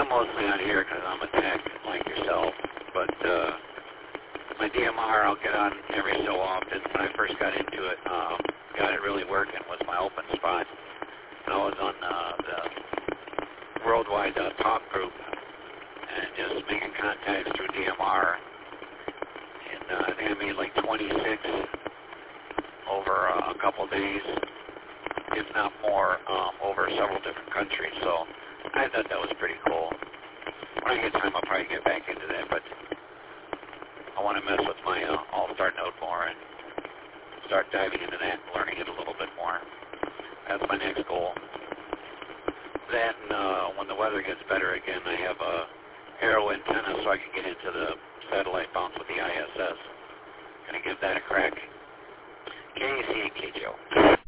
I'm mostly on here because I'm a tech like yourself, but my DMR I'll get on every so often. When I first got into it, got it really working was my open spot. I was on the worldwide talk group and just making contacts through DMR. And I think I made like 26 over a couple days, if not more, over several different countries. So I thought that was pretty cool. When I get time, I'll probably get back into that, but I want to mess with my All-Star node more and start diving into that and learning it a little bit more. That's my next goal. Then when the weather gets better again, I have a aero antenna so I can get into the satellite bounce with the ISS. Gonna give that a crack. KACH, Joe.